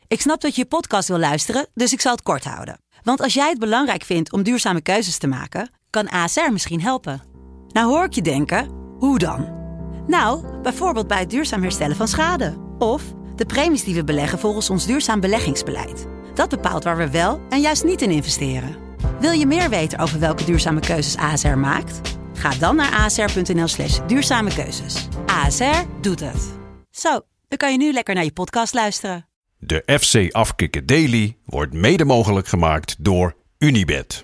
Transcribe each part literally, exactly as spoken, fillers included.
Ik snap dat je je podcast wil luisteren, dus ik zal het kort houden. Want als jij het belangrijk vindt om duurzame keuzes te maken, kan A S R misschien helpen. Nou hoor ik je denken, hoe dan? Nou, bijvoorbeeld bij het duurzaam herstellen van schade. Of de premies die we beleggen volgens ons duurzaam beleggingsbeleid. Dat bepaalt waar we wel en juist niet in investeren. Wil je meer weten over welke duurzame keuzes A S R maakt? Ga dan naar asr.nl slash duurzame keuzes. A S R doet het. Zo, dan kan je nu lekker naar je podcast luisteren. De F C Afkikken Daily wordt mede mogelijk gemaakt door Unibet.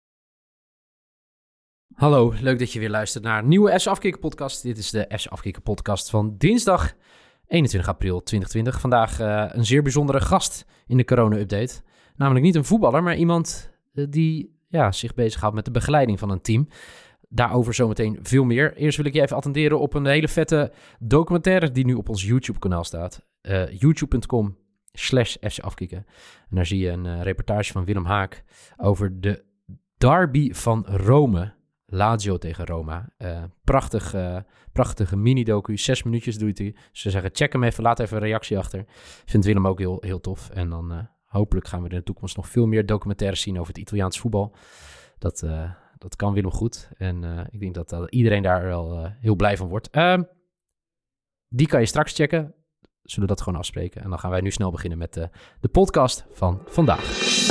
Hallo, leuk dat je weer luistert naar een nieuwe F C Afkikken podcast. Dit is de F C Afkikken podcast van dinsdag eenentwintig april tweeduizend twintig. Vandaag uh, een zeer bijzondere gast in de corona-update. Namelijk niet een voetballer, maar iemand uh, die ja, zich bezighoudt met de begeleiding van een team. Daarover zometeen veel meer. Eerst wil ik je even attenderen op een hele vette documentaire die nu op ons YouTube-kanaal staat. Uh, youtube.com slash fcafkikken. En daar zie je een uh, reportage van Willem Haak over de derby van Rome. Lazio tegen Roma. Uh, prachtig, uh, prachtige mini-docu. Zes minuutjes doet hij. Ze zeggen, check hem even, laat even een reactie achter. Vindt Willem ook heel, heel tof. En dan uh, hopelijk gaan we in de toekomst nog veel meer documentaires zien over het Italiaans voetbal. Dat... Uh, Dat kan Willem goed. En uh, ik denk dat uh, iedereen daar wel uh, heel blij van wordt. Uh, die kan je straks checken. Zullen we dat gewoon afspreken. En dan gaan wij nu snel beginnen met uh, de podcast van vandaag.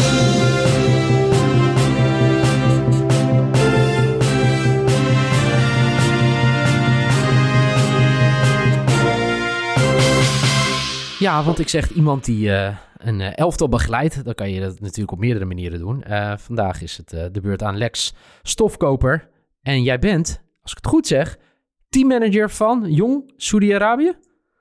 Ja, want ik zeg iemand die uh, een uh, elftal begeleidt. Dan kan je dat natuurlijk op meerdere manieren doen. Uh, vandaag is het uh, de beurt aan Lex Stofkoper. En jij bent, als ik het goed zeg, teammanager van Jong Saudi-Arabië?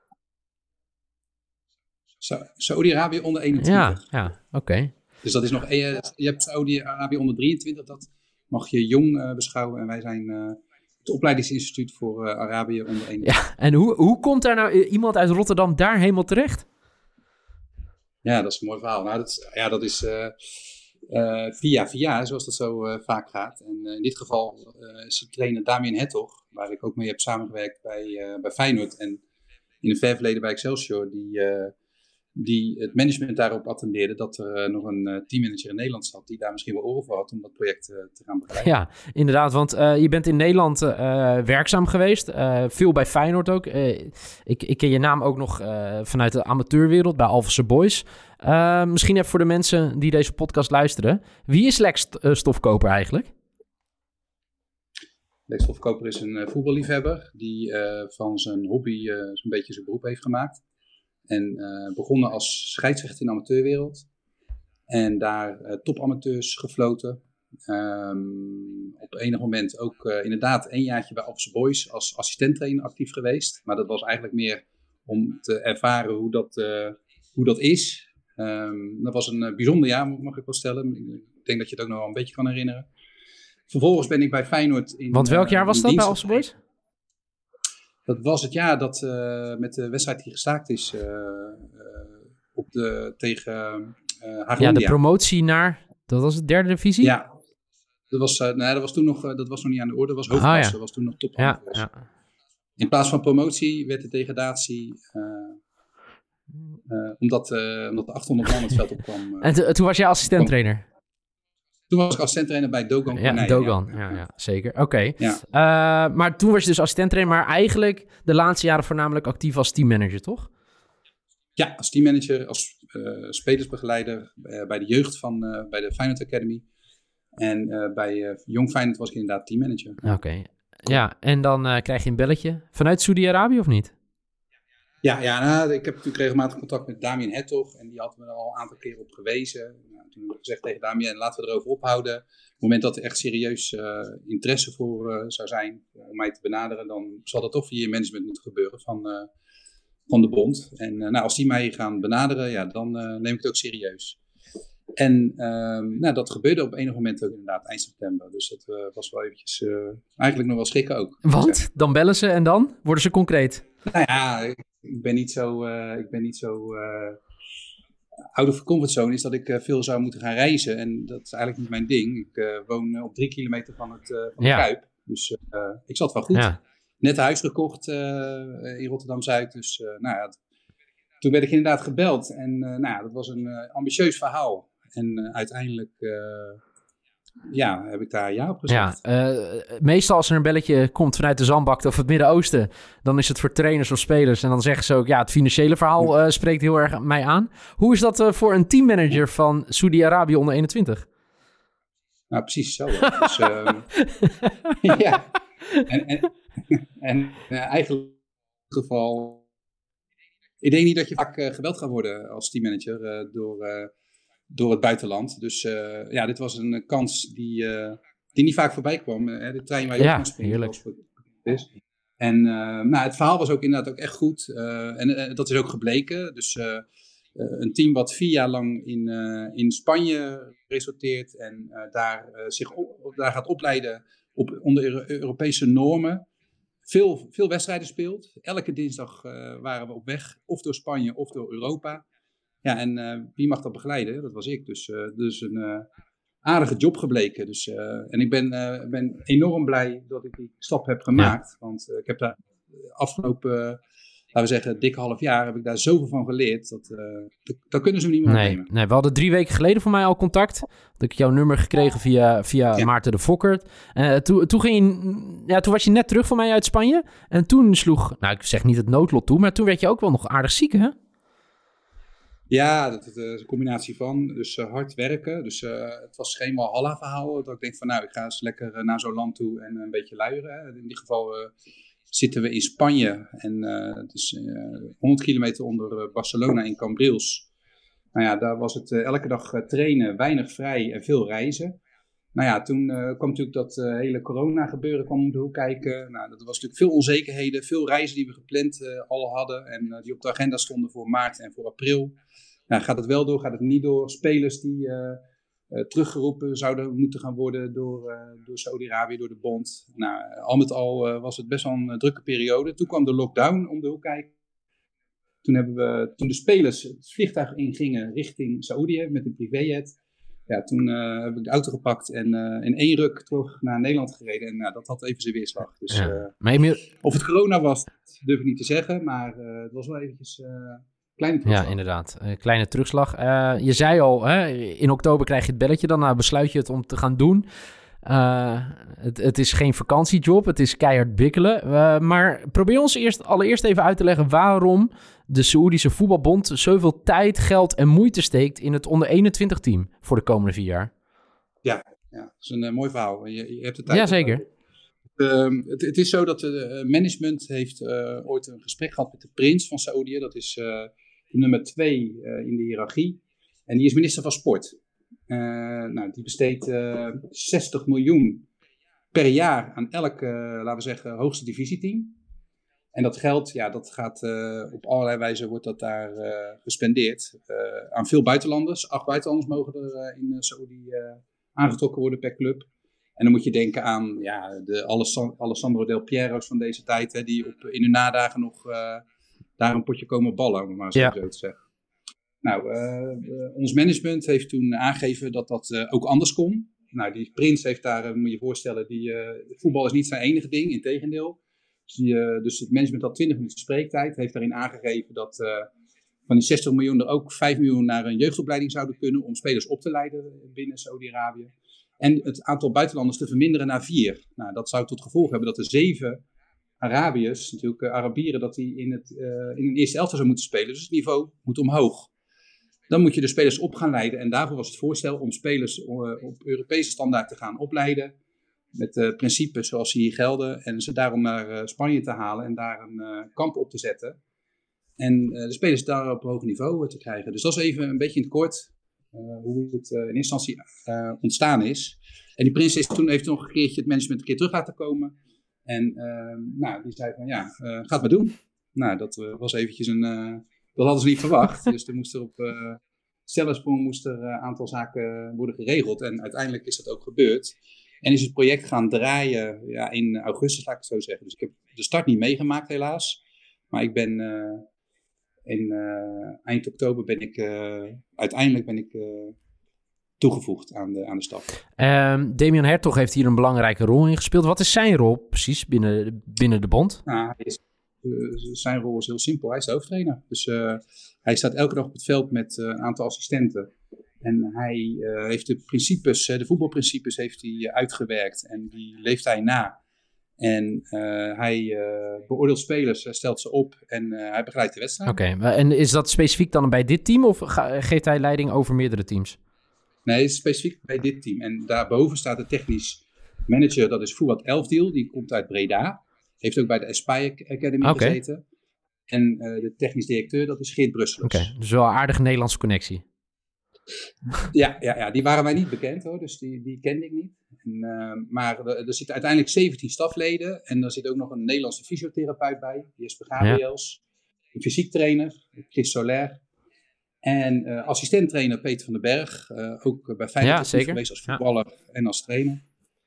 Sa- Saudi-Arabië onder eenentwintig. Ja, ja oké. Okay. Dus dat is nog, je hebt Saudi-Arabië onder drieëntwintig, dat mag je Jong uh, beschouwen. En wij zijn uh, het opleidingsinstituut voor uh, Arabië onder eenentwintig. Ja, en hoe, hoe komt daar nou iemand uit Rotterdam daar helemaal terecht? Ja, dat is een mooi verhaal. Nou, dat is, ja, dat is uh, uh, via via, zoals dat zo uh, vaak gaat. En uh, in dit geval uh, is de trainer Damien Hertog, waar ik ook mee heb samengewerkt bij, uh, bij Feyenoord. En in het ver verleden bij Excelsior, die, uh, die het management daarop attendeerde dat er uh, nog een uh, teammanager in Nederland zat, die daar misschien wel oren voor had om dat project uh, te gaan begeleiden. Ja, inderdaad, want uh, je bent in Nederland uh, werkzaam geweest, uh, veel bij Feyenoord ook. Uh, ik, ik ken je naam ook nog uh, vanuit de amateurwereld bij Alphense Boys. Uh, misschien even voor de mensen die deze podcast luisteren. Wie is Lex uh, Stofkoper eigenlijk? Lex Stofkoper is een uh, voetballiefhebber die uh, van zijn hobby uh, zo'n beetje zijn beroep heeft gemaakt. En uh, begonnen als scheidsrechter in de amateurwereld. En daar uh, topamateurs gefloten. Um, op enig moment ook uh, inderdaad een jaartje bij Alphense Boys als assistenttrainer actief geweest. Maar dat was eigenlijk meer om te ervaren hoe dat, uh, hoe dat is. Um, dat was een uh, bijzonder jaar, mag ik wel stellen. Ik denk dat je het ook nog wel een beetje kan herinneren. Vervolgens ben ik bij Feyenoord in... Want welk jaar was uh, dat bij Alphense Boys? Dat was het jaar dat uh, met de wedstrijd die gestaakt is uh, uh, op de, tegen uh, Haronia. Ja, de promotie naar, dat was de derde divisie? Ja, dat was, uh, nee, dat was toen nog, uh, dat was nog niet aan de orde, dat was hoofdklasse, ah, ja. Dat was toen nog top. Ja, ja. In plaats van promotie werd de degradatie, uh, uh, omdat, uh, omdat de achthonderd man het veld opkwam. Uh, en to, toen was jij assistenttrainer? Toen was ik assistenttrainer bij Dogan. Ja, Konijn, Dogan, ja, ja, ja zeker. Oké. Okay. Ja. Uh, maar toen was je dus assistenttrainer, maar eigenlijk de laatste jaren voornamelijk actief als teammanager, toch? Ja, als teammanager, als uh, spelersbegeleider uh, bij de jeugd van uh, bij de Feyenoord Academy. En uh, bij uh, Jong Feyenoord was ik inderdaad teammanager. Oké. Okay. Ja, en dan uh, krijg je een belletje vanuit Saudi-Arabië of niet? Ja, ja nou, ik heb natuurlijk regelmatig contact met Damien Hertog. En die had me er al een aantal keer op gewezen. Nou, toen heb ik gezegd tegen Damien, laten we erover ophouden. Op het moment dat er echt serieus uh, interesse voor uh, zou zijn uh, om mij te benaderen, dan zal dat toch via je management moeten gebeuren van, uh, van de bond. En uh, nou, als die mij gaan benaderen, ja, dan uh, neem ik het ook serieus. En uh, nou, dat gebeurde op enig moment ook inderdaad eind september. Dus dat uh, was wel eventjes uh, eigenlijk nog wel schrikken ook. Want? Dan bellen ze en dan worden ze concreet? Nou ja, ik ben niet zo, uh, ik ben niet zo uh, out of comfortzone is dat ik uh, veel zou moeten gaan reizen. En dat is eigenlijk niet mijn ding. Ik uh, woon uh, op drie kilometer van, het, uh, van ja. de Kuip. Dus uh, ik zat wel goed. Ja. Net huis gekocht uh, in Rotterdam-Zuid. Dus uh, nou ja, toen werd ik inderdaad gebeld. En uh, nou ja, dat was een uh, ambitieus verhaal. En uh, uiteindelijk uh, ja, heb ik daar ja op gezegd. Ja, uh, meestal als er een belletje komt vanuit de zandbak of het Midden-Oosten, dan is het voor trainers of spelers. En dan zeggen ze ook, ja, het financiële verhaal uh, spreekt heel erg mij aan. Hoe is dat uh, voor een teammanager van Saudi-Arabië onder eenentwintig? Nou, precies zo. Dus, uh, ja. En, en, en uh, eigenlijk in het geval... Ik denk niet dat je vaak uh, gebeld gaat worden als teammanager uh, door, uh, door het buitenland. Dus uh, ja, dit was een uh, kans die, uh, die niet vaak voorbij kwam. Uh, de trein waar je ja, op kan springen. Heerlijk. Is. En uh, nou, het verhaal was ook inderdaad ook echt goed. Uh, en uh, dat is ook gebleken. Dus uh, uh, een team wat vier jaar lang in, uh, in Spanje resulteert en uh, daar, uh, zich op, daar gaat opleiden op, onder Euro- Europese normen. Veel, veel wedstrijden speelt. Elke dinsdag uh, waren we op weg, of door Spanje of door Europa. Ja, en uh, wie mag dat begeleiden? Dat was ik. Dus, uh, dus een uh, aardige job gebleken. Dus, uh, en ik ben, uh, ben enorm blij dat ik die stap heb gemaakt. Ja. Want uh, ik heb daar afgelopen, uh, laten we zeggen, dikke half jaar, heb ik daar zoveel van geleerd. Dat, uh, dat, dat kunnen ze me niet meer nee, nemen. Nee, we hadden drie weken geleden voor mij al contact. Dat ik jouw nummer gekregen via, via ja. Maarten de Fokker. Uh, toen, toen, ging je, ja, toen was je net terug van mij uit Spanje. En toen sloeg, nou ik zeg niet het noodlot toe, maar toen werd je ook wel nog aardig ziek, hè? Ja, dat is een combinatie van. Dus uh, hard werken. Dus uh, het was geen Walhalla verhaal. Dat ik denk van nou, ik ga eens lekker uh, naar zo'n land toe en uh, een beetje luieren. Hè. In ieder geval uh, zitten we in Spanje. En uh, het is uh, honderd kilometer onder uh, Barcelona in Cambrils. Nou ja, daar was het uh, elke dag uh, trainen, weinig vrij en veel reizen. Nou ja, toen uh, kwam natuurlijk dat uh, hele corona gebeuren kwam om de hoek kijken. Nou, dat was natuurlijk veel onzekerheden, veel reizen die we gepland uh, al hadden. En uh, die op de agenda stonden voor maart en voor april. Nou, gaat het wel door, gaat het niet door? Spelers die uh, uh, teruggeroepen zouden moeten gaan worden door, uh, door Saudi-Arabië, door de bond. Nou, al met al uh, was het best wel een uh, drukke periode. Toen kwam de lockdown om de hoek kijken. Toen, hebben we, toen de spelers het vliegtuig ingingen richting Saoedi met een privéjet. Ja, toen uh, heb ik de auto gepakt en uh, in één ruk terug naar Nederland gereden. En uh, dat had even zijn weerslag. Dus, uh, ja. maar meer... Of het corona was, durf ik niet te zeggen. Maar uh, het was wel eventjes... Uh, Kleine terugslag. Ja, inderdaad. Uh, kleine terugslag. Uh, je zei al, hè, in oktober krijg je het belletje. Dan uh, besluit je het om te gaan doen. Uh, het, het is geen vakantiejob. Het is keihard bikkelen. Uh, maar probeer ons eerst, allereerst even uit te leggen waarom de Saoedische voetbalbond zoveel tijd, geld en moeite steekt in het onder eenentwintig team voor de komende vier jaar. Ja, ja dat is een uh, mooi verhaal. Je, je hebt de tijd. Ja, zeker. Uh, het, het is zo dat de management heeft uh, ooit een gesprek gehad met de prins van Saoedië. Dat is uh, nummer twee uh, in de hiërarchie. En die is minister van Sport. Uh, nou, die besteedt uh, zestig miljoen per jaar aan elk, uh, laten we zeggen, hoogste divisieteam. En dat geld, ja, dat gaat uh, op allerlei wijze wordt dat daar uh, gespendeerd. Uh, aan veel buitenlanders. Acht buitenlanders mogen er uh, in uh, Saoedi uh, aangetrokken worden per club. En dan moet je denken aan ja, de Alessandro Del Piero's van deze tijd, hè, die op, in hun nadagen nog uh, daar een potje komen ballen, om maar zo, ja. zo te zeggen. Nou, uh, uh, ons management heeft toen aangegeven dat dat uh, ook anders kon. Nou, die prins heeft daar, uh, moet je je voorstellen, die, uh, voetbal is niet zijn enige ding, integendeel. Dus, die, uh, dus het management had twintig minuten spreektijd, heeft daarin aangegeven dat uh, van die zestig miljoen er ook vijf miljoen naar een jeugdopleiding zouden kunnen om spelers op te leiden binnen Saudi-Arabië. En het aantal buitenlanders te verminderen naar vier. Nou, dat zou tot gevolg hebben dat er zeven Arabiërs, natuurlijk uh, Arabieren, dat die in, het, uh, in een eerste elftal zou moeten spelen. Dus het niveau moet omhoog. Dan moet je de spelers op gaan leiden. En daarvoor was het voorstel om spelers uh, op Europese standaard te gaan opleiden. Met uh, principes zoals die hier gelden. En ze daarom naar uh, Spanje te halen en daar een uh, kamp op te zetten. En uh, de spelers daar op hoog niveau te krijgen. Dus dat is even een beetje in het kort uh, hoe het uh, in eerste instantie uh, ontstaan is. En die prins is toen, heeft nog een keertje het management een keer terug laten komen. En uh, nou, die zei van ja, uh, ga het maar doen. Nou, dat uh, was eventjes een... Uh, dat hadden ze niet verwacht. Dus er moest er op uh, cellensprong moest er een uh, aantal zaken worden geregeld. En uiteindelijk is dat ook gebeurd. En is het project gaan draaien ja, in augustus, laat ik het zo zeggen. Dus ik heb de start niet meegemaakt helaas. Maar ik ben uh, in uh, eind oktober ben ik uh, uiteindelijk ben ik uh, toegevoegd aan de, aan de staf. Um, Damian Hertog heeft hier een belangrijke rol in gespeeld. Wat is zijn rol precies binnen, binnen de bond? Nou, hij, is, uh, zijn rol is heel simpel. Hij is de hoofdtrainer. Dus uh, hij staat elke dag op het veld met uh, een aantal assistenten. En hij uh, heeft de principes, uh, de voetbalprincipes heeft hij uh, uitgewerkt. En die leeft hij na. En uh, hij uh, beoordeelt spelers, uh, stelt ze op en uh, hij begeleidt de wedstrijd. Oké, okay, en is dat specifiek dan bij dit team of ga, geeft hij leiding over meerdere teams? Nee, het is specifiek bij dit team. En daarboven staat de technisch manager, dat is Fouad Elfdil, die komt uit Breda. Heeft ook bij de Aspire Academy okay. gezeten. En uh, de technisch directeur, dat is Geert Brusselers. Oké, okay, dus wel een aardige Nederlandse connectie. Ja, ja, ja, die waren mij niet bekend hoor, dus die, die kende ik niet. En, uh, maar er, er zitten uiteindelijk zeventien stafleden en er zit ook nog een Nederlandse fysiotherapeut bij, Jesper Gabriels, ja. Een fysiektrainer, Chris Soler en uh, assistenttrainer Peter van den Berg, uh, ook bij Feyenoord ja, geweest als voetballer ja. en als trainer.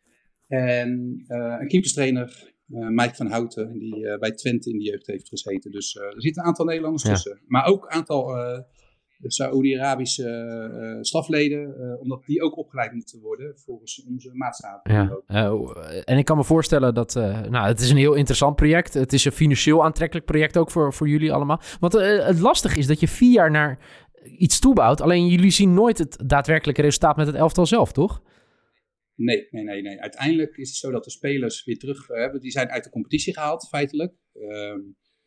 En uh, een keeperstrainer, uh, Mike van Houten, die uh, bij Twente in de jeugd heeft gezeten. Dus uh, er zitten een aantal Nederlanders ja. tussen, maar ook een aantal Uh, de Saoedi-Arabische uh, stafleden, uh, omdat die ook opgeleid moeten worden volgens onze maatstaven. Ja, uh, en ik kan me voorstellen dat, uh, nou, het is een heel interessant project. Het is een financieel aantrekkelijk project ook voor, voor jullie allemaal. Want uh, het lastige is dat je vier jaar naar iets toebouwt, alleen jullie zien nooit het daadwerkelijke resultaat met het elftal zelf, toch? Nee, nee, nee, nee. Uiteindelijk is het zo dat de spelers weer terug hebben. Uh, die zijn uit de competitie gehaald, feitelijk. Uh,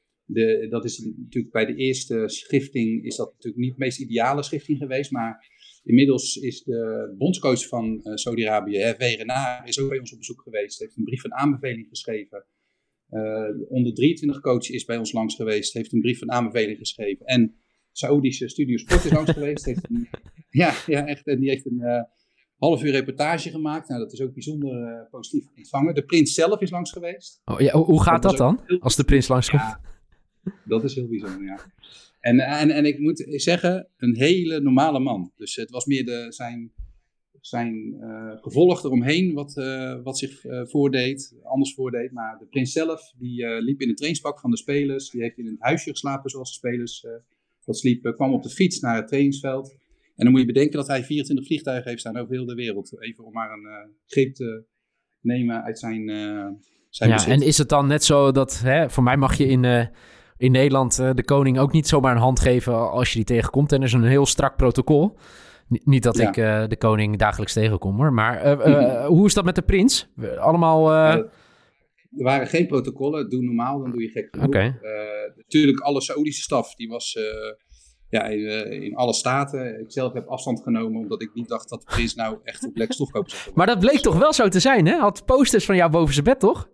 De, dat is natuurlijk bij de eerste schifting is dat natuurlijk niet de meest ideale schifting geweest. Maar inmiddels is de bondscoach van uh, Saudi-Arabië, Hervé Renard, is ook bij ons op bezoek geweest. Heeft een brief van aanbeveling geschreven. Uh, de onder drieëntwintig coach is bij ons langs geweest. Heeft een brief van aanbeveling geschreven. En Saoedische Studio Sport is langs geweest. Heeft een, ja, ja, echt. En die heeft een uh, half uur reportage gemaakt. Nou, dat is ook bijzonder uh, positief ontvangen. De prins zelf is langs geweest. Oh, ja, hoe gaat dat, dat dan, heel, als de prins langskomt? Ja, dat is heel bijzonder, ja. En, en, en ik moet zeggen, een hele normale man. Dus het was meer de, zijn, zijn uh, gevolg eromheen wat, uh, wat zich uh, voordeed, anders voordeed. Maar de prins zelf, die uh, liep in het trainingspak van de spelers. Die heeft in het huisje geslapen zoals de spelers uh, dat sliepen. Kwam op de fiets naar het trainingsveld. En dan moet je bedenken dat hij vierentwintig vliegtuigen heeft staan over heel de wereld. Even om maar een uh, greep te nemen uit zijn, uh, zijn ja, bezit. En is het dan net zo dat, hè, voor mij mag je in... Uh... in Nederland uh, de koning ook niet zomaar een hand geven als je die tegenkomt. En er is een heel strak protocol. N- niet dat ja. ik uh, de koning dagelijks tegenkom hoor. Maar uh, uh, mm-hmm. hoe is dat met de prins? Allemaal... Uh... Ja, er waren geen protocollen. Doe normaal, dan doe je gek genoeg. Okay. Uh, natuurlijk alle Saoedische staf. Die was uh, ja, in, uh, in alle staten. Ik zelf heb afstand genomen. Omdat ik niet dacht dat de prins nou echt op lekker stofkoper zou komen. Maar dat bleek dus, toch wel zo te zijn, hè? Had posters van jou boven zijn bed, toch?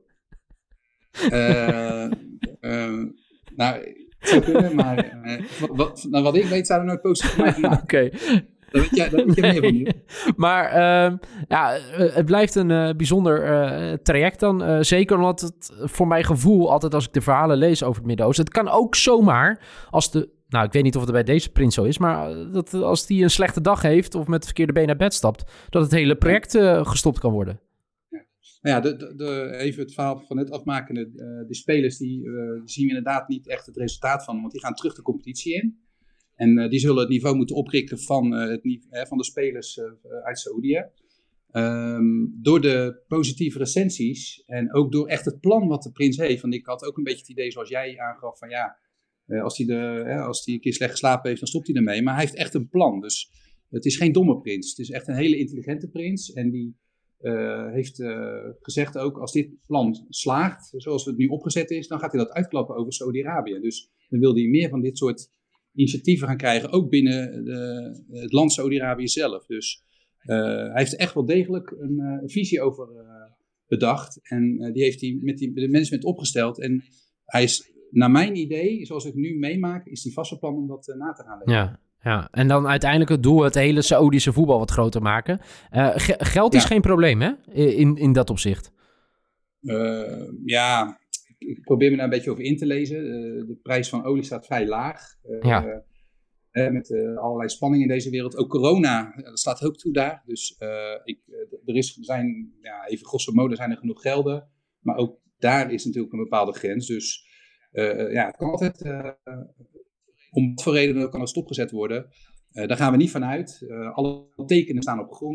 Uh, uh, Nou, het zou kunnen, maar uh, wat, wat, nou, wat ik weet zou er nooit posters van mij gemaakt. Oké. Okay. Daar weet jij, daar weet jij meer van nu. Maar uh, ja, het blijft een uh, bijzonder uh, traject dan. Uh, zeker omdat het voor mijn gevoel, altijd als ik de verhalen lees over het Midden-Oosten... het kan ook zomaar, als de... Nou, ik weet niet of het bij deze prins zo is... maar dat als die een slechte dag heeft of met het verkeerde been naar bed stapt... dat het hele project uh, gestopt kan worden. Nou ja, de, de, de, even het verhaal van net afmakende. Uh, de spelers die, uh, die zien we inderdaad niet echt het resultaat van, want die gaan terug de competitie in. En uh, die zullen het niveau moeten oprikken van, uh, het, uh, van de spelers uh, uit Saoedië. Um, door de positieve recensies en ook door echt het plan wat de prins heeft. Want ik had ook een beetje het idee zoals jij aangaf van ja, uh, als hij uh, een keer slecht geslapen heeft, dan stopt hij ermee. Maar hij heeft echt een plan. Dus het is geen domme prins. Het is echt een hele intelligente prins en die... Uh, heeft uh, gezegd ook, als dit plan slaagt, zoals het nu opgezet is, dan gaat hij dat uitklappen over Saudi-Arabië. Dus dan wil hij meer van dit soort initiatieven gaan krijgen, ook binnen de, het land Saudi-Arabië zelf. Dus uh, hij heeft echt wel degelijk een, uh, een visie over uh, bedacht en uh, die heeft hij met die, de management opgesteld. En hij is, naar mijn idee, zoals ik nu meemaak, is hij vast van plan om dat uh, na te gaan leggen. Ja. Ja, en dan uiteindelijk het doel het hele Saoedische voetbal wat groter maken. Uh, ge- geld is ja. geen probleem, hè? In, in dat opzicht. Uh, ja, ik probeer me daar een beetje over in te lezen. Uh, de prijs van olie staat vrij laag. Uh, ja. uh, met uh, allerlei spanningen in deze wereld. Ook corona, uh, dat slaat ook toe daar. Dus uh, ik, uh, er is, zijn, ja, even grosso modo zijn er genoeg gelden. Maar ook daar is natuurlijk een bepaalde grens. Dus uh, ja, het kan altijd... Uh, Om wat voor redenen kan er stopgezet worden. Uh, daar gaan we niet van uit. Uh, alle tekenen staan op groen.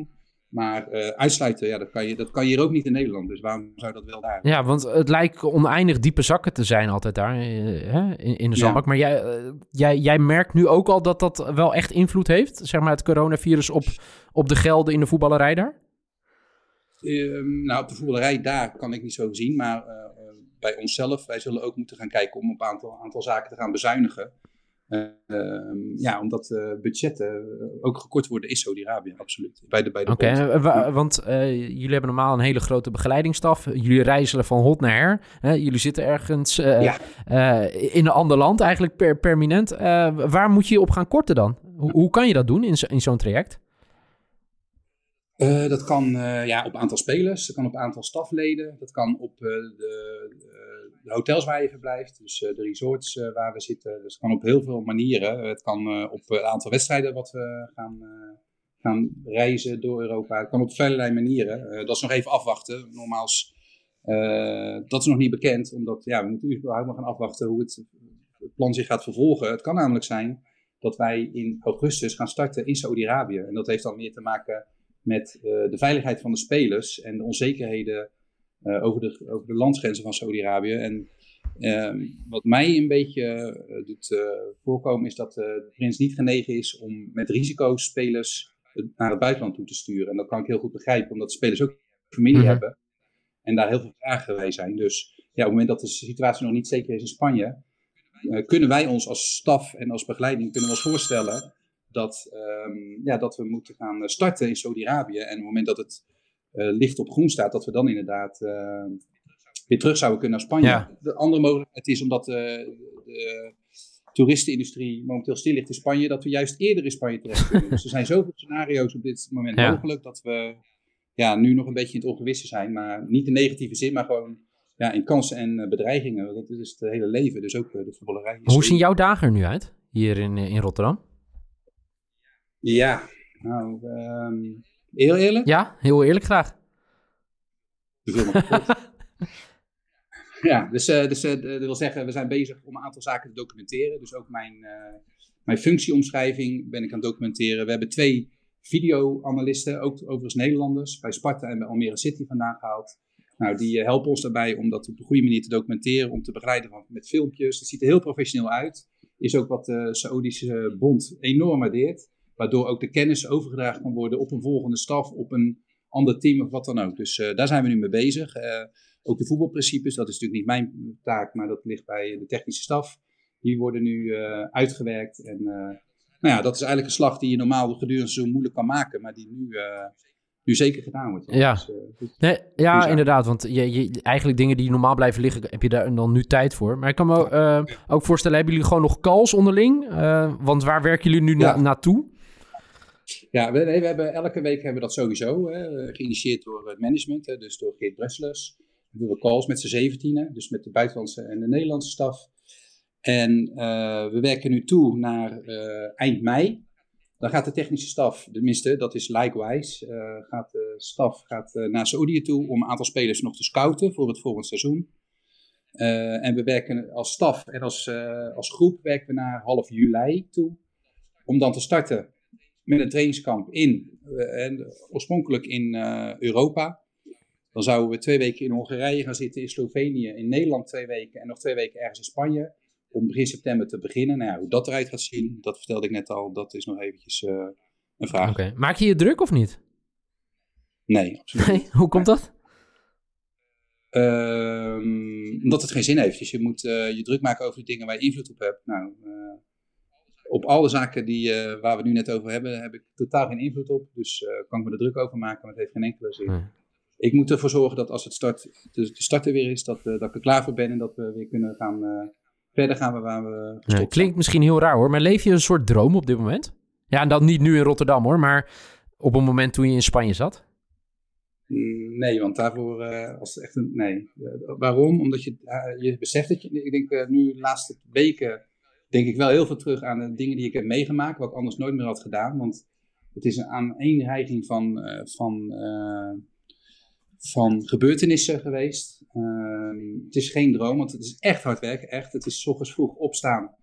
Maar uh, uitsluiten, ja, dat kan, je, dat kan je hier ook niet in Nederland. Dus waarom zou dat wel daar? Ja, want het lijkt oneindig diepe zakken te zijn altijd daar uh, hè, in, in de zandbak. Ja. Maar jij, uh, jij, jij merkt nu ook al dat dat wel echt invloed heeft, zeg maar het coronavirus op, op de gelden in de voetballerij daar? Uh, nou, op de voetballerij daar kan ik niet zo zien. Maar uh, uh, bij onszelf, wij zullen ook moeten gaan kijken om op een aantal, aantal zaken te gaan bezuinigen. Uh, uh, ja, omdat uh, budgetten uh, ook gekort worden in Saudi-Arabië, absoluut. Bij de, bij de Oké, okay, wa- want uh, jullie hebben normaal een hele grote begeleidingsstaf. Jullie reizen van hot naar her. Hè? Jullie zitten ergens uh, ja. uh, in een ander land, eigenlijk per, permanent. Uh, waar moet je je op gaan korten dan? Hoe, hoe kan je dat doen in, zo, in zo'n traject? Uh, dat kan uh, ja, op aantal spelers, dat kan op aantal stafleden, dat kan op uh, de, uh, de hotels waar je verblijft, dus uh, de resorts uh, waar we zitten. Dus het kan op heel veel manieren. Het kan uh, op een aantal wedstrijden wat we gaan, uh, gaan reizen door Europa. Het kan op allerlei manieren. Uh, dat is nog even afwachten. Nogmaals, uh, dat is nog niet bekend, omdat ja, we moeten überhaupt nog gaan afwachten hoe het, het plan zich gaat vervolgen. Het kan namelijk zijn dat wij in augustus gaan starten in Saudi-Arabië. En dat heeft dan meer te maken met uh, de veiligheid van de spelers en de onzekerheden uh, over, de, over de landsgrenzen van Saudi-Arabië. En uh, wat mij een beetje uh, doet uh, voorkomen is dat uh, de prins niet genegen is om met risico's spelers naar het buitenland toe te sturen. En dat kan ik heel goed begrijpen, omdat de spelers ook familie mm-hmm. hebben en daar heel veel vragen bij zijn. Dus ja, op het moment dat de situatie nog niet zeker is in Spanje, uh, kunnen wij ons als staf en als begeleiding kunnen we ons voorstellen Dat, um, ja, dat we moeten gaan starten in Saudi-Arabië. En op het moment dat het uh, licht op groen staat, dat we dan inderdaad uh, weer terug zouden kunnen naar Spanje. Ja. De andere mogelijkheid is omdat uh, de toeristenindustrie momenteel stil ligt in Spanje, dat we juist eerder in Spanje terecht kunnen. Dus er zijn zoveel scenario's op dit moment ja. mogelijk, dat we ja, nu nog een beetje in het ongewisse zijn. Maar niet in negatieve zin, maar gewoon ja, in kansen en uh, bedreigingen. Dat is het hele leven, dus ook uh, de voetballerij. Hoe zien jouw dagen er nu uit, hier in, in Rotterdam? Ja, nou, um, heel eerlijk? Ja, heel eerlijk graag. ja, dus, uh, dus uh, dat wil zeggen, we zijn bezig om een aantal zaken te documenteren. Dus ook mijn, uh, mijn functieomschrijving ben ik aan het documenteren. We hebben twee video-analisten, ook overigens Nederlanders, bij Sparta en bij Almere City vandaan gehaald. Nou, die uh, helpen ons daarbij om dat op de goede manier te documenteren, om te begeleiden van, met filmpjes. Het ziet er heel professioneel uit. Is ook wat de Saoedische bond enorm waardeert. Waardoor ook de kennis overgedragen kan worden op een volgende staf, op een ander team of wat dan ook. Dus uh, daar zijn we nu mee bezig. Uh, ook de voetbalprincipes, dat is natuurlijk niet mijn taak, maar dat ligt bij de technische staf. Die worden nu uh, uitgewerkt. En uh, nou ja, dat is eigenlijk een slag die je normaal gedurende zo moeilijk kan maken, maar die nu, uh, nu zeker gedaan wordt. Ja, dus, uh, dus, nee, ja inderdaad, want je, je, eigenlijk dingen die normaal blijven liggen, heb je daar dan nu tijd voor. Maar ik kan me uh, ook voorstellen, hebben jullie gewoon nog calls onderling? Uh, want waar werken jullie nu ja. na- naartoe? Ja, we, we hebben elke week hebben we dat sowieso, hè, geïnitieerd door het management, hè, dus door Geert Bresslers. We hebben calls met z'n zeventienen, dus met de buitenlandse en de Nederlandse staf. En uh, we werken nu toe naar uh, eind mei. Dan gaat de technische staf, tenminste, dat is likewise, uh, gaat de staf gaat, uh, naar Saoedië toe om een aantal spelers nog te scouten voor het volgende seizoen. Uh, en we werken als staf en als, uh, als groep werken we naar half juli toe, om dan te starten met een trainingskamp in, uh, en oorspronkelijk in uh, Europa. Dan zouden we twee weken in Hongarije gaan zitten, in Slovenië, in Nederland twee weken en nog twee weken ergens in Spanje. Om begin september te beginnen. Nou ja, hoe dat eruit gaat zien, dat vertelde ik net al, dat is nog eventjes uh, een vraag. Okay. Maak je je druk of niet? Nee, absoluut nee, niet. Hoe komt dat? Uh, omdat het geen zin heeft. Dus je moet uh, je druk maken over de dingen waar je invloed op hebt. Nou, uh, op alle zaken die, uh, waar we het nu net over hebben, heb ik totaal geen invloed op. Dus uh, kan ik me er druk over maken, maar het heeft geen enkele zin. Hmm. Ik moet ervoor zorgen dat als het start, de, de start er weer is, dat, uh, dat ik er klaar voor ben en dat we weer kunnen gaan... Uh, Verder gaan we waar we gestopt nee, klinkt misschien heel raar hoor, maar leef je een soort droom op dit moment? Ja, en dan niet nu in Rotterdam hoor, maar op een moment toen je in Spanje zat? Nee, want daarvoor, uh, als echt een, nee. Uh, waarom? Omdat je, uh, je beseft dat je, ik denk uh, nu de laatste weken, denk ik wel heel veel terug aan de dingen die ik heb meegemaakt, wat ik anders nooit meer had gedaan. Want het is een aaneenreiging van, uh, van, uh, van gebeurtenissen geweest. Uh, het is geen droom, want het is echt hard werken, echt. Het is 's ochtends vroeg opstaan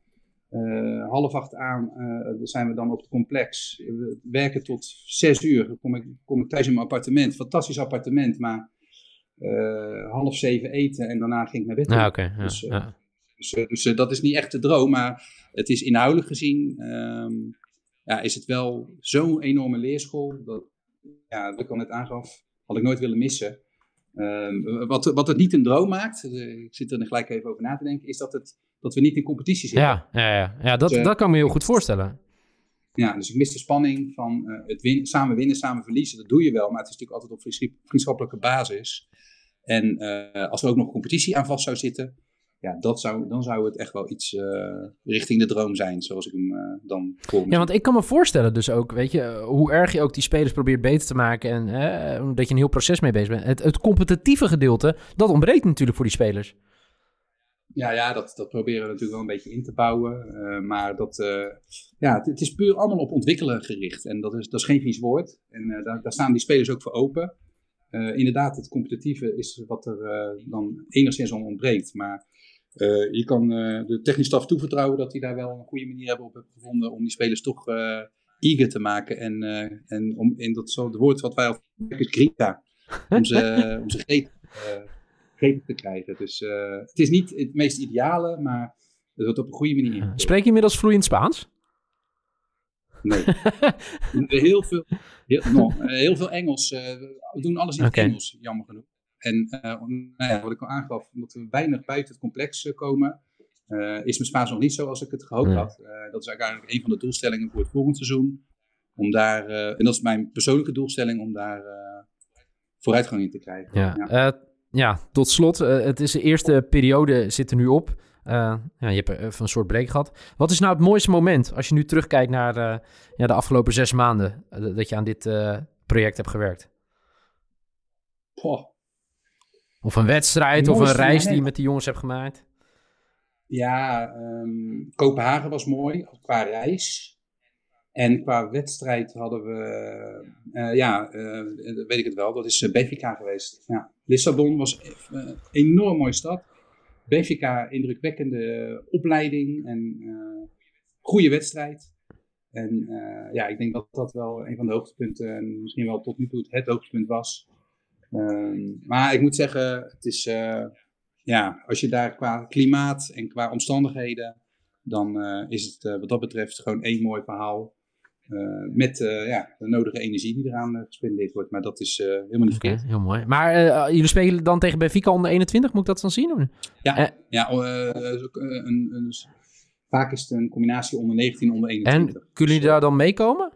uh, half acht aan uh, zijn we dan op het complex. We werken tot zes uur. Dan kom ik, kom ik thuis in mijn appartement. Fantastisch appartement, maar uh, half zeven eten en daarna ging ik naar bed. Ja, okay, ja, dus, uh, ja. dus, uh, dus uh, dat is niet echt de droom, maar het is inhoudelijk gezien um, ja, is het wel zo'n enorme leerschool. Dat, ja, dat ik al net aangaf, had ik nooit willen missen. Um, wat, wat het niet een droom maakt, uh, ik zit er gelijk even over na te denken, is dat, het, dat we niet in competitie zitten. Ja, ja, ja. ja dat, dus, uh, dat kan me heel goed voorstellen. Ja, dus ik mis de spanning van uh, het win, samen winnen, samen verliezen. Dat doe je wel, maar het is natuurlijk altijd op vriendschappelijke basis. En uh, als er ook nog competitie aan vast zou zitten, ja, dat zou, dan zou het echt wel iets uh, richting de droom zijn, zoals ik hem uh, dan voor me. Ja, want ik kan me voorstellen dus ook, weet je, hoe erg je ook die spelers probeert beter te maken en uh, dat je een heel proces mee bezig bent. Het, het competitieve gedeelte, dat ontbreekt natuurlijk voor die spelers. Ja, ja dat, dat proberen we natuurlijk wel een beetje in te bouwen. Uh, maar dat, uh, ja, het, het is puur allemaal op ontwikkelen gericht. En dat is, dat is geen vies woord. En uh, daar, daar staan die spelers ook voor open. Uh, inderdaad, het competitieve is wat er uh, dan enigszins aan ontbreekt. Maar uh, je kan uh, de technische staf toevertrouwen dat die daar wel een goede manier hebben op hebben gevonden om die spelers toch uh, eager te maken. En, uh, en om in dat zo het woord wat wij al is grita, om ze, om ze gretig, uh, gretig te krijgen. Dus uh, het is niet het meest ideale, maar het wordt op een goede manier ingevuld. Spreek je inmiddels vloeiend Spaans? Nee. heel, veel, heel, no, heel veel Engels. Uh, we doen alles in het okay. Engels, jammer genoeg. En uh, nou ja, wat ik al aangaf, omdat we weinig buiten het complex uh, komen, uh, is mijn Spaans nog niet zoals ik het gehoopt nee. had. Uh, dat is eigenlijk een van de doelstellingen voor het volgende seizoen. Om daar, uh, en dat is mijn persoonlijke doelstelling, om daar uh, vooruitgang in te krijgen. Ja, ja. Uh, ja tot slot. Uh, het is de eerste periode, zit er nu op. Uh, ja, je hebt even een soort break gehad. Wat is nou het mooiste moment als je nu terugkijkt naar uh, ja, de afgelopen zes maanden uh, dat je aan dit uh, project hebt gewerkt? Poh. Of een wedstrijd of een reis moment. Die je met die jongens hebt gemaakt? Ja, um, Kopenhagen was mooi qua reis. En qua wedstrijd hadden we, uh, ja, uh, weet ik het wel, dat is uh, B V K geweest. Ja. Lissabon was een uh, enorm mooie stad. B V K, indrukwekkende opleiding en uh, goede wedstrijd. En uh, ja, ik denk dat dat wel een van de hoogtepunten en misschien wel tot nu toe het hoogtepunt was. Um, maar ik moet zeggen, het is, uh, ja, als je daar qua klimaat en qua omstandigheden, dan uh, is het uh, wat dat betreft gewoon één mooi verhaal. Uh, met uh, ja, de nodige energie die eraan uh, gespendeerd wordt. Maar dat is uh, helemaal niet verkeerd. Okay, heel mooi. Maar uh, jullie spelen dan tegen Benfica onder eenentwintig, moet ik dat dan zien? Of? Ja, uh, ja uh, een, een, een, vaak is het een combinatie onder negentien en onder eenentwintig. En kunnen jullie daar dan meekomen?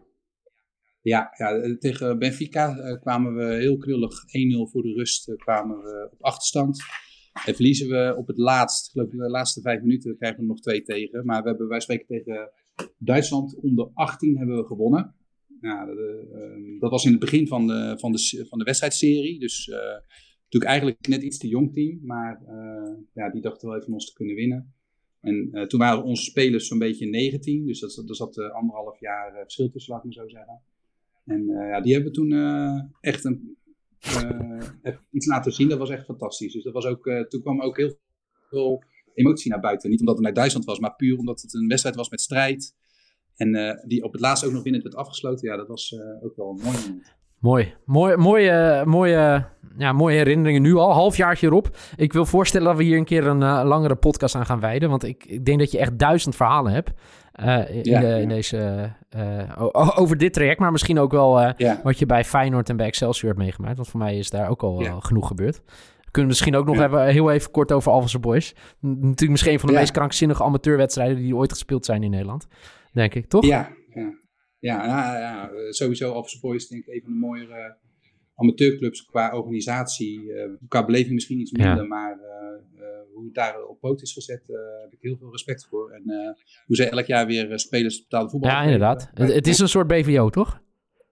Ja, ja, tegen Benfica uh, kwamen we heel knullig één nul voor de rust uh, kwamen we op achterstand. En verliezen we op het laatst, ik geloof de laatste vijf minuten krijgen we er nog twee tegen. Maar we hebben, wij spreken tegen Duitsland onder achttien hebben we gewonnen. Ja, de, uh, dat was in het begin van de, van de, van de wedstrijdserie. Dus uh, natuurlijk eigenlijk net iets te jong team. Maar uh, ja, die dachten wel even van ons te kunnen winnen. En uh, toen waren onze spelers zo'n beetje negentien. Dus dat, er zat uh, anderhalf jaar uh, verschil tussen, laat ik maar zo zeggen. En uh, ja, die hebben we toen uh, echt een, uh, iets laten zien. Dat was echt fantastisch. Dus dat was ook, uh, toen kwam ook heel veel emotie naar buiten. Niet omdat het naar Duitsland was, maar puur omdat het een wedstrijd was met strijd. En uh, die op het laatst ook nog winnend werd afgesloten. Ja, dat was uh, ook wel een mooi moment. Mooi. Mooi, mooie, mooie, ja, mooie herinneringen nu al. Halfjaartje erop. Ik wil voorstellen dat we hier een keer een uh, langere podcast aan gaan wijden. Want ik, ik denk dat je echt duizend verhalen hebt. Uh, in, ja, de, ja. in deze, uh, over dit traject. Maar misschien ook wel uh, ja. wat je bij Feyenoord en bij Excelsior hebt meegemaakt. Want voor mij is daar ook al ja. uh, genoeg gebeurd. We kunnen misschien ook nog ja. hebben, heel even kort over Alphense Boys. Natuurlijk misschien een van de ja. meest krankzinnige amateurwedstrijden die ooit gespeeld zijn in Nederland. Denk ik, toch? Ja, ja. Ja, ja, ja, sowieso Alphense Boys denk ik een van de mooiere amateurclubs qua organisatie. Uh, qua beleving misschien iets minder, ja. maar uh, uh, hoe het daar op poot is gezet, uh, heb ik heel veel respect voor. En uh, hoe ze elk jaar weer uh, spelers betaalde voetbal. Ja, inderdaad. Het, het is een soort B V O, toch?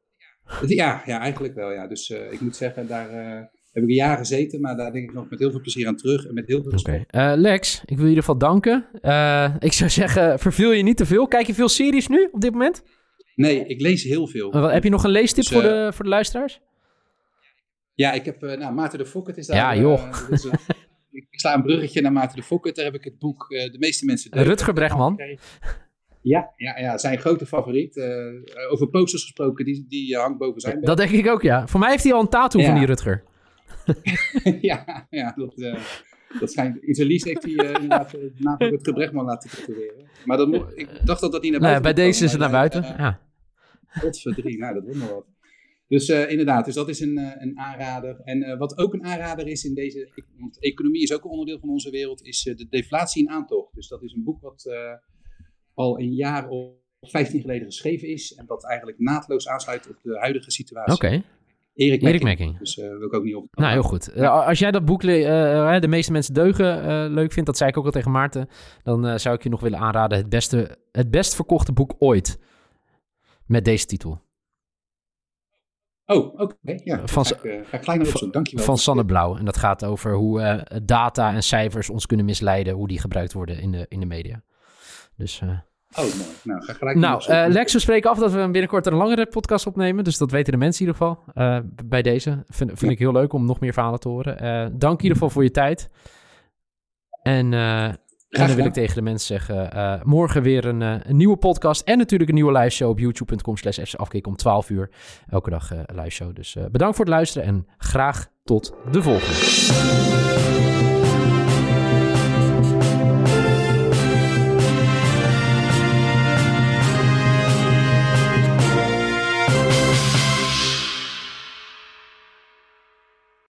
Ja, ja eigenlijk wel. Ja. Dus uh, ik moet zeggen, daar uh, heb ik een jaar gezeten, maar daar denk ik nog met heel veel plezier aan terug en met heel veel respect. Okay. Uh, Lex, ik wil je in ieder geval danken. Uh, ik zou zeggen, verveel je niet te veel. Kijk je veel series nu op dit moment? Nee, ik lees heel veel. Uh, heb je nog een leestip dus, uh, voor, de, voor de luisteraars? Ja, ik heb... Uh, nou, Maarten de Fokker is daar... Ja, joh. Uh, is, uh, ik sla een bruggetje naar Maarten de Fokker. Daar heb ik het boek uh, De meeste mensen... Rutger Bregman. Ja, ja, ja, zijn grote favoriet. Uh, over posters gesproken, die, die uh, hangt boven zijn bed. Dat denk ik ook, ja. Voor mij heeft hij al een tattoo ja. van die Rutger. ja, ja, dat, uh, dat schijnt... In zijn lease heeft hij uh, inderdaad uh, na Rutger Bregman laten tatoeëren. Maar dat mo- ik dacht dat dat niet naar buiten nou, Bij deze is het naar buiten, uh, ja. Godverdrie, nou dat wordt nog wat. Dus uh, inderdaad, dus dat is een, uh, een aanrader. En uh, wat ook een aanrader is in deze... Want economie is ook een onderdeel van onze wereld, is uh, de deflatie in aantocht. Dus dat is een boek wat... Uh, al een jaar of vijftien geleden geschreven is. En dat eigenlijk naadloos aansluit op de huidige situatie. Oké. Okay. Erik Erik Mekking. Dus uh, wil ik ook niet op. Nou, heel goed. Ja. Als jij dat boek, uh, De meeste mensen deugen, uh, leuk vindt, dat zei ik ook al tegen Maarten, dan uh, zou ik je nog willen aanraden het, beste, het best verkochte boek ooit. Met deze titel. Oh, oké. Okay. Ja, van, ga, ik, uh, ga ik kleiner opzoeken. Dankjewel. Van Sanne Blauw. En dat gaat over hoe uh, data en cijfers ons kunnen misleiden, hoe die gebruikt worden in de, in de media. Dus... Uh, Oh, mooi. Nou, ga gelijk. Nou, uh, Lex, we spreken af dat we binnenkort een langere podcast opnemen. Dus dat weten de mensen in ieder geval. Uh, bij deze. Vind, vind ja. ik heel leuk om nog meer verhalen te horen. Uh, dank in ieder geval voor je tijd. En, uh, en dan wil ik tegen de mensen zeggen... Uh, morgen weer een, uh, een nieuwe podcast. En natuurlijk een nieuwe live show op youtube punt com slash f c afkick om twaalf uur. Elke dag uh, live show. Dus uh, bedankt voor het luisteren. En graag tot de volgende.